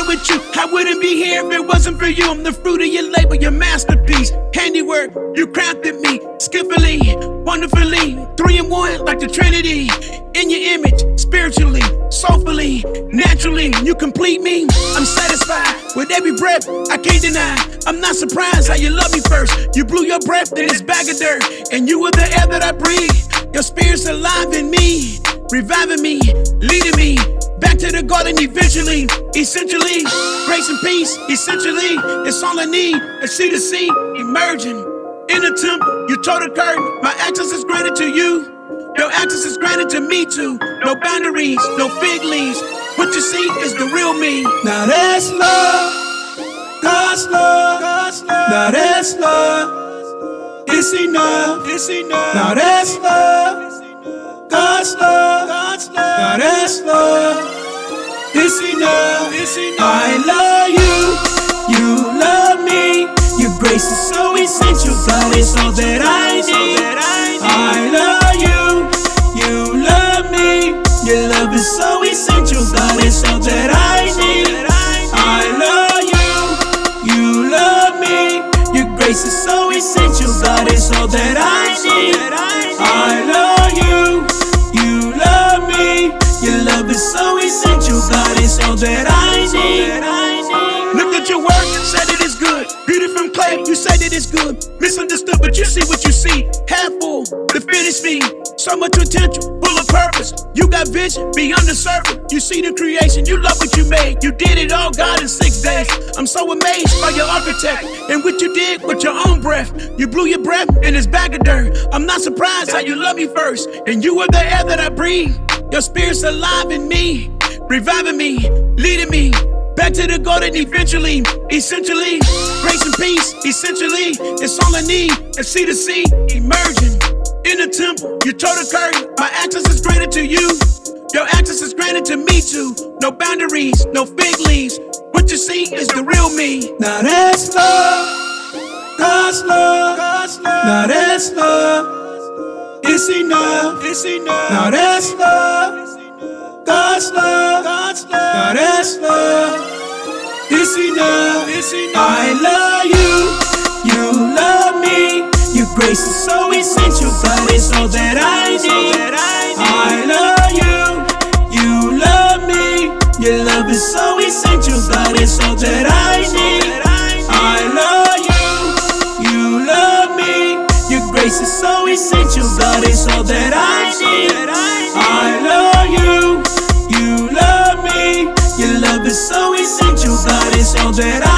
with you. I wouldn't be here if it wasn't for you. I'm the fruit of your labor, your masterpiece. Handiwork, you crafted me skillfully, wonderfully. 3 in 1 like the Trinity. In your image, spiritually, soulfully, naturally, you complete me. I'm satisfied with every breath, I can't deny. I'm not surprised how you love me first. You blew your breath in this bag of dirt, and you were the air that I breathe. Your spirit's alive in me, reviving me, leading me back to the garden eventually. Essentially, grace and peace, essentially, it's all I need. A sea to sea, emerging in the temple. You tore the curtain, my access is granted to you. Your access is granted to me too. No boundaries, no fig leaves. What you see is the real me. Now that's love, God's love, God's love. Now that's love, it's enough, it's enough. Now that's love, God's love, God's love. Now that's love, it's enough, it's enough. I love you, you love me. Your grace is so essential, God, it's all that I need. I love you, you love me. Your love is so essential, God, it's all that I need. I love you, you love me. Your grace is so essential, God, it's all that I need. I love you, you love me. Your love is so essential, God, it's all that I need. Look at your work, said it is good. Beauty from clay, you said it is good. Misunderstood, but you see what you see. Half full, the finished me. So much potential, full of purpose. You got vision beyond the surface. You see the creation, you love what you made. You did it all, God, in 6 days. I'm so amazed by your architect and what you did with your own breath. You blew your breath in this bag of dirt. I'm not surprised how you love me first, and you are the air that I breathe. Your spirit's alive in me, reviving me, leading me back to the garden eventually. Essentially, grace and peace, essentially, it's all I need. A sea to sea, emerging in the temple. You tore the curtain, my access is granted to you. Your access is granted to me too. No boundaries, no fig leaves. What you see is the real me. Now that's love, God's love, God's love. Now that's love, it's enough, it's enough. Now that's love, God's love, God's love. Now that's love, it's enough, it's enough. I love you, you love me. Your grace is so essential, God, it's all that I need. I love you, you love me. Your love is so essential, God, it's all that I need. I love you, you love me. Your grace is so essential, God, it's all that I need. I love you, you love me. Your love is so essential, God, it's all that I need.